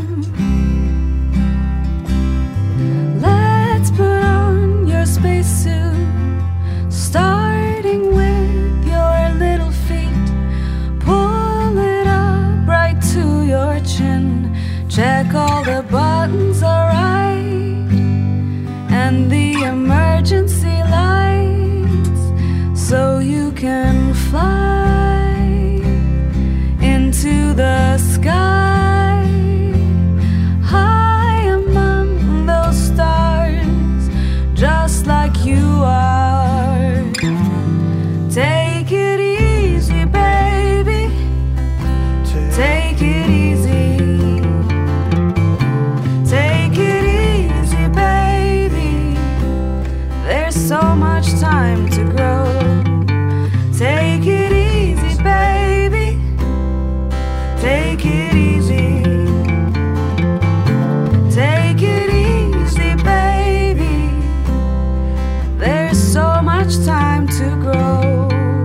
Let's put on your spacesuit, starting with your little feet. Pull it up right to your chin. Check all the buttons are right, and the emergency lights, so you can fly into the sky, high among those stars, just like you are. Take it easy, baby. Take it easy. Take it easy, baby. There's so much time to grow. Take it easy, baby. Take it easy. Take it easy, baby. There's so much time to grow.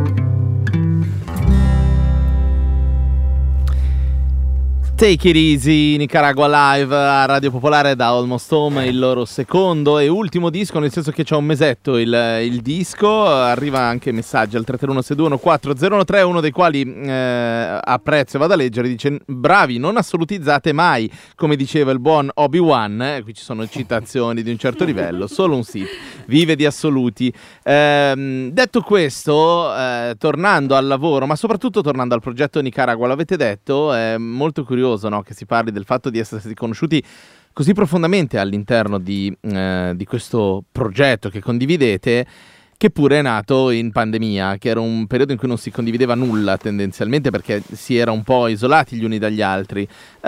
Take It Easy, Nicaragua Live a Radio Popolare da Almost Home, il loro secondo e ultimo disco, nel senso che c'è un mesetto il, il disco. Arriva anche messaggi al tre tre uno sei due uno quattro zero uno tre, uno dei quali eh, apprezzo e vado a leggere, dice: bravi, non assolutizzate mai, come diceva il buon Obi-Wan, eh, qui ci sono citazioni di un certo livello, solo un Sith vive di assoluti. Eh, detto questo, eh, tornando al lavoro, ma soprattutto tornando al progetto Nicaragua, l'avete detto, è molto curioso curioso, no? Che si parli del fatto di essere stati conosciuti così profondamente all'interno di, eh, di questo progetto che condividete, che pure è nato in pandemia, che era un periodo in cui non si condivideva nulla tendenzialmente perché si era un po' isolati gli uni dagli altri.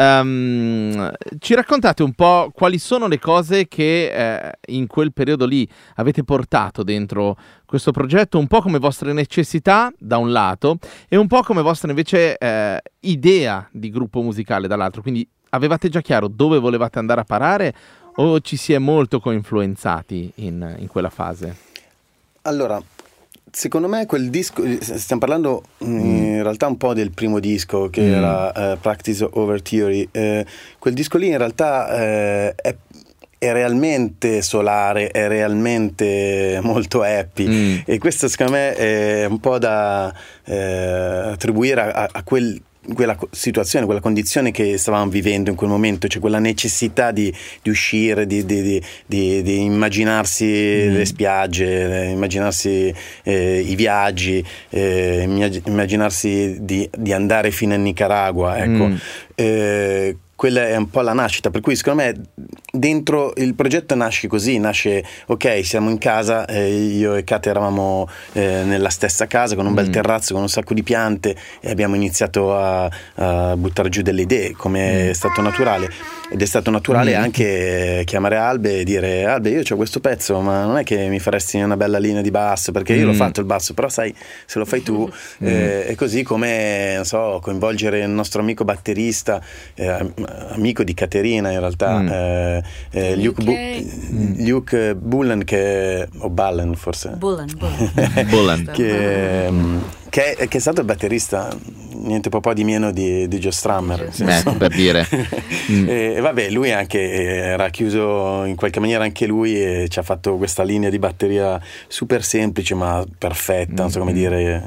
Um, ci raccontate un po' quali sono le cose che eh, in quel periodo lì avete portato dentro questo progetto, un po' come vostre necessità da un lato e un po' come vostra invece eh, idea di gruppo musicale dall'altro. Quindi avevate già chiaro dove volevate andare a parare o ci si è molto coinfluenzati in, in quella fase? Allora, secondo me quel disco, stiamo parlando mm. in realtà un po' del primo disco che mm. era uh, Practice Over Theory, uh, quel disco lì in realtà uh, è, è realmente solare, è realmente molto happy mm. e questo secondo me è un po' da uh, attribuire a, a quel quella situazione, quella condizione che stavamo vivendo in quel momento, cioè quella necessità di, di uscire, di, di, di, di, di immaginarsi mm. le spiagge, immaginarsi eh, i viaggi, eh, immaginarsi di, di andare fino a Nicaragua, ecco. Mm. Eh, quella è un po' la nascita, per cui secondo me dentro il progetto nasce così, nasce ok, siamo in casa, eh, io e Kate eravamo eh, nella stessa casa con un bel terrazzo, con un sacco di piante e abbiamo iniziato a, a buttare giù delle idee, come è stato naturale. Ed è stato naturale mm. anche chiamare Albe e dire: Albe, io c'ho questo pezzo, ma non è che mi faresti una bella linea di basso, perché io mm. l'ho fatto il basso, però sai, se lo fai tu mm. eh, è così come, non so, coinvolgere il nostro amico batterista, eh, amico di Caterina in realtà, mm. eh, eh, Luke, Bu- Luke Bullen, che o Ballen forse Bullen, Bullen. Bullen. che, che, è, che è stato il batterista niente po' di meno di, di Joe Strummer, sì. Beh, per dire mm. e, e vabbè, lui anche era chiuso in qualche maniera anche lui e ci ha fatto questa linea di batteria super semplice ma perfetta, mm. non so come dire,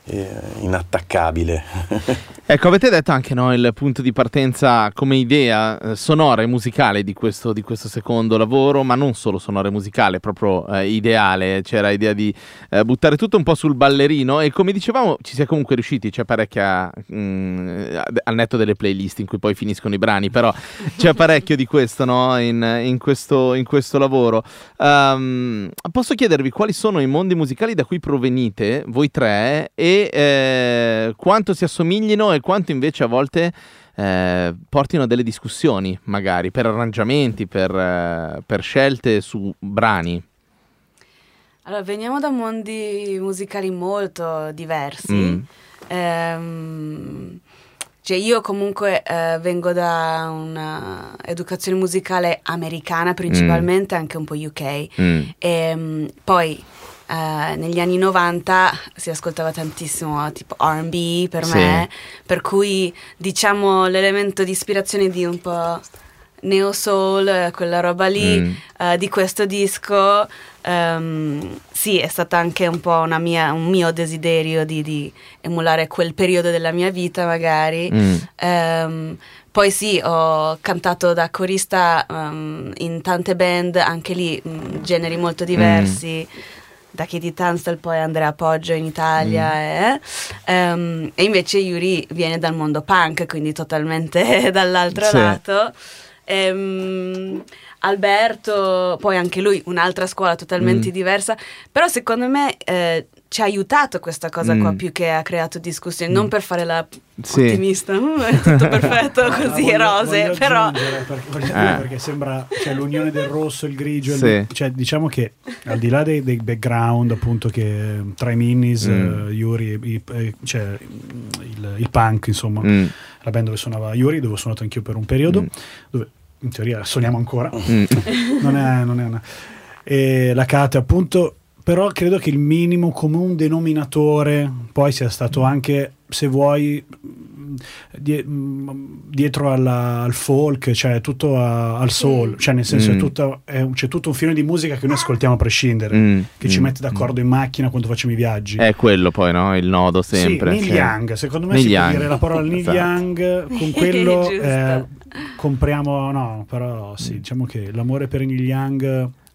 inattaccabile. Ecco, avete detto anche, no, il punto di partenza come idea eh, sonora e musicale di questo, di questo secondo lavoro, ma non solo sonora e musicale, proprio eh, ideale. C'era idea di eh, buttare tutto un po' sul ballerino e, come dicevamo, ci si è comunque riusciti. C'è parecchia mh, al netto delle playlist in cui poi finiscono i brani, però c'è parecchio di questo, no, in, in, questo, in questo lavoro. Um, posso chiedervi quali sono i mondi musicali da cui provenite voi tre e Eh, quanto si assomiglino e quanto invece a volte eh, portino a delle discussioni, magari per arrangiamenti, per, eh, per scelte su brani? Allora, veniamo da mondi musicali molto diversi. Mm. Ehm, cioè io comunque eh, vengo da una educazione musicale americana principalmente, mm. anche un po' U K. Mm. E, poi Uh, negli anni novanta si ascoltava tantissimo tipo R and B per sì. me, per cui diciamo l'elemento di ispirazione di un po' neo soul, quella roba lì, mm. uh, di questo disco, um, sì, è stata anche un po' una mia, un mio desiderio di, di emulare quel periodo della mia vita magari. Mm. Um, Poi sì, ho cantato da corista um, in tante band, anche lì um, generi molto diversi. Mm. Da Katie Tunstall poi Andrea Poggio in Italia mm. eh. um, e invece Yuri viene dal mondo punk, quindi totalmente dall'altro sì. lato. Um, Alberto poi anche lui un'altra scuola totalmente mm. diversa, però secondo me eh, ci ha aiutato questa cosa mm. qua più che ha creato discussioni, mm. non per fare la sì. ottimista, è tutto perfetto così, voglio, rose, voglio però perché, voglio eh. perché sembra, cioè, l'unione del rosso, il grigio, sì. il, cioè diciamo che al di là dei, dei background appunto che tra i minis, mm. uh, Yuri, i, eh, cioè il, il punk, insomma, mm. la band dove suonava Yuri, dove ho suonato anch'io per un periodo, mm. dove in teoria suoniamo ancora, mm. non è, non è una e la Kate appunto. Però credo che il minimo comune denominatore poi sia stato anche, se vuoi, die- dietro alla, al folk, cioè tutto a, al soul, mm. cioè nel senso mm. è tutto, è, c'è tutto un filone di musica che noi ascoltiamo a prescindere, mm. che mm. ci mette d'accordo in macchina quando facciamo i viaggi. È quello poi, no? Il nodo sempre. Sì, Neil Young, secondo me Neil si Young. Può dire la parola Neil esatto. Young, con quello eh, compriamo, no, però sì, diciamo che l'amore per Neil Young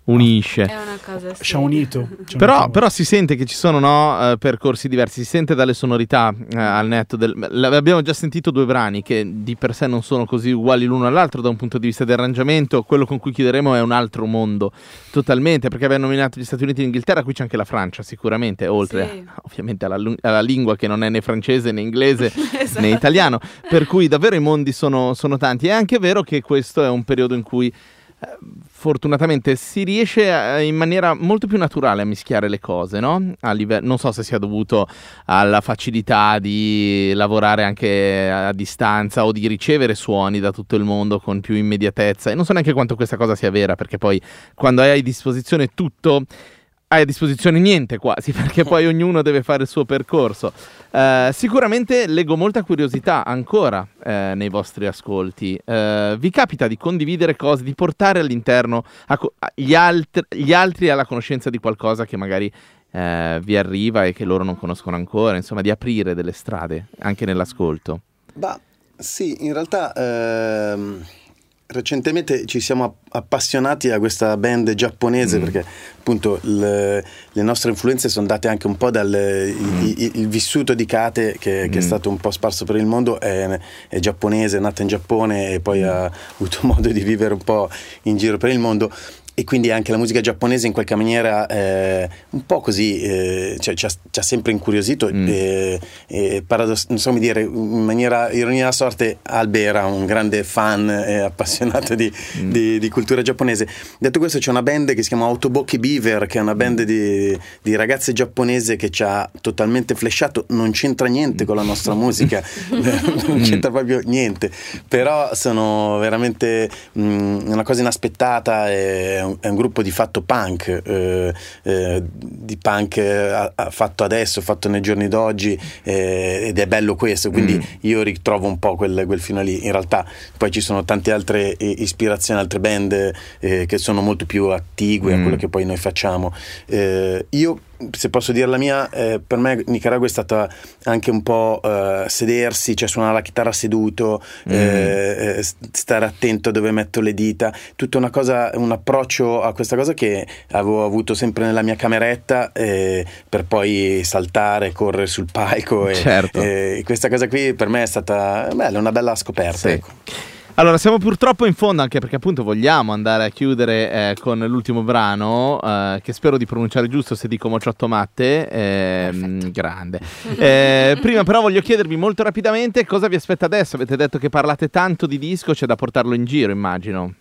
unisce. È una cosa sì. Ci ha unito. Ci ha Però, unito. però si sente che ci sono no, eh, percorsi diversi, si sente dalle sonorità eh, al netto del... l- Abbiamo già sentito due brani che di per sé non sono così uguali l'uno all'altro da un punto di vista di arrangiamento. Quello con cui chiuderemo è un altro mondo totalmente, perché abbiamo nominato gli Stati Uniti e l'Inghilterra, qui c'è anche la Francia sicuramente, oltre Sì. a- ovviamente alla, lu- alla lingua che non è né francese né inglese Esatto. né italiano, per cui davvero i mondi sono, sono tanti. È anche vero che questo è un periodo in cui fortunatamente si riesce a, in maniera molto più naturale a mischiare le cose, no? A livello, non so se sia dovuto alla facilità di lavorare anche a distanza o di ricevere suoni da tutto il mondo con più immediatezza, e non so neanche quanto questa cosa sia vera, perché poi quando hai a disposizione tutto hai a disposizione niente quasi, perché poi ognuno deve fare il suo percorso. Eh, sicuramente leggo molta curiosità ancora eh, nei vostri ascolti. Eh, vi capita di condividere cose, di portare all'interno a co- a- gli, altri, gli altri alla conoscenza di qualcosa che magari eh, vi arriva e che loro non conoscono ancora, insomma di aprire delle strade anche nell'ascolto? Bah, sì, in realtà ehm, recentemente ci siamo appassionati a questa band giapponese, mm. perché appunto le, le nostre influenze sono date anche un po' dal mm. il, il, il vissuto di Kate che, mm. che è stato un po' sparso per il mondo, è, è giapponese, è nata in Giappone e poi mm. ha avuto modo di vivere un po' in giro per il mondo. E quindi anche la musica giapponese in qualche maniera eh, un po' così eh, cioè, ci, ha, ci ha sempre incuriosito mm. e, e paradoss- non so come dire, in maniera ironia della sorte Albe era un grande fan e appassionato di, mm. di, di cultura giapponese. Detto questo, c'è una band che si chiama Autoboki Beaver, che è una band di, di ragazze giapponese che ci ha totalmente flashato. Non c'entra niente con la nostra musica, non c'entra proprio niente, però sono veramente mh, una cosa inaspettata e è un gruppo di fatto punk, eh, eh, di punk eh, fatto adesso, fatto nei giorni d'oggi, eh, ed è bello questo, quindi mm. io ritrovo un po' quel, quel fino lì. In realtà poi ci sono tante altre ispirazioni, altre band eh, che sono molto più attigue mm. a quello che poi noi facciamo. Eh, io se posso dire la mia, eh, per me Nicaragua è stata anche un po' eh, sedersi, cioè suonare la chitarra seduto, mm. eh, stare attento a dove metto le dita, tutta una cosa, un approccio a questa cosa che avevo avuto sempre nella mia cameretta, eh, per poi saltare, correre sul palco e, certo. e questa cosa qui per me è stata bella, una bella scoperta, sì. ecco. Allora, siamo purtroppo in fondo, anche perché appunto vogliamo andare a chiudere eh, con l'ultimo brano, eh, che spero di pronunciare giusto se dico Mociotto Matte, eh, grande. Eh, prima però voglio chiedervi molto rapidamente cosa vi aspetta adesso. Avete detto che parlate tanto di disco, c'è da portarlo in giro, immagino.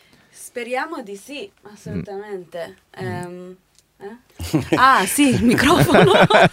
Speriamo di sì, assolutamente. Mm. Um, eh? Ah, sì, il microfono.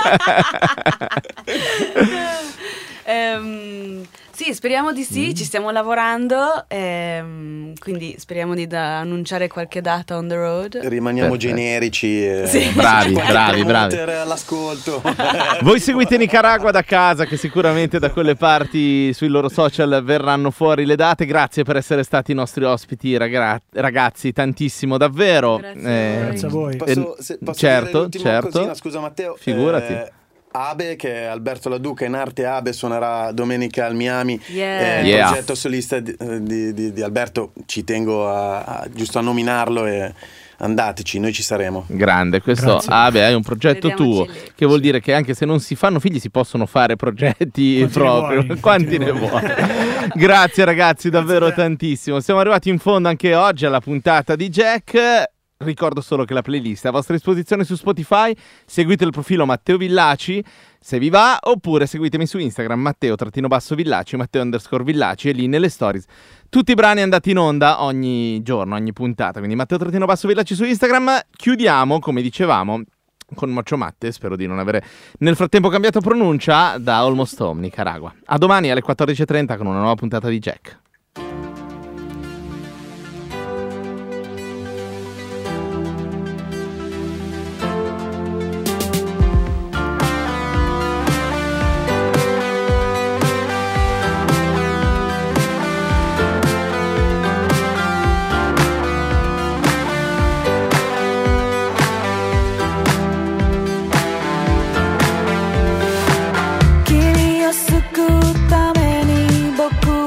um, Sì, speriamo di sì, mm. ci stiamo lavorando, ehm, quindi speriamo di da annunciare qualche data on the road. Rimaniamo Perfetto. generici, eh, sì. bravi, bravi, bravi. All'ascolto. Voi seguite Nicaragua da casa, che sicuramente da quelle parti sui loro social verranno fuori le date. Grazie per essere stati i nostri ospiti, raga- ragazzi, tantissimo, davvero. Grazie, eh, a Grazie a voi. Posso, se, posso certo, dire l'ultima certo. cosina? Scusa Matteo. Figurati. Eh, Abe, che è Alberto Laduca in arte Abe, suonerà domenica al Miami. Yeah. Eh, il Yeah. progetto solista di, di, di, di Alberto, ci tengo a, a, giusto a nominarlo e andateci, noi ci saremo. Grande, questo Grazie. Abe, hai un progetto Vediamoci tuo, lì. che vuol dire che anche se non si fanno figli si possono fare progetti Quanti proprio. ne vuoi? Quanti ne vuoi? Grazie ragazzi, davvero Grazie a te. tantissimo. Siamo arrivati in fondo anche oggi alla puntata di Jack. Ricordo solo che la playlist è a vostra disposizione su Spotify. Seguite il profilo Matteo Villaci se vi va, oppure seguitemi su Instagram Matteo-Villaci, Matteo underscore Villaci, e lì nelle stories tutti i brani andati in onda ogni giorno, ogni puntata. Quindi Matteo-Villaci su Instagram. Chiudiamo, come dicevamo, con Moccio Matte, spero di non avere nel frattempo cambiato pronuncia, da Almost Home, Nicaragua. A domani alle quattordici e trenta con una nuova puntata di Jack.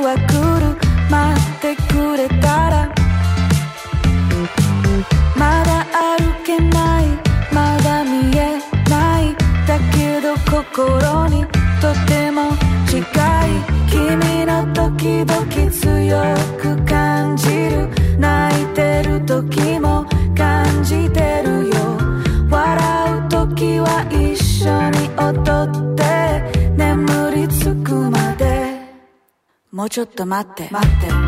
Mother 心にとても近い君の時々強く感じる泣いてる時も感じてるよ笑う時は一緒に踊って眠りつくまでもうちょっと待って待って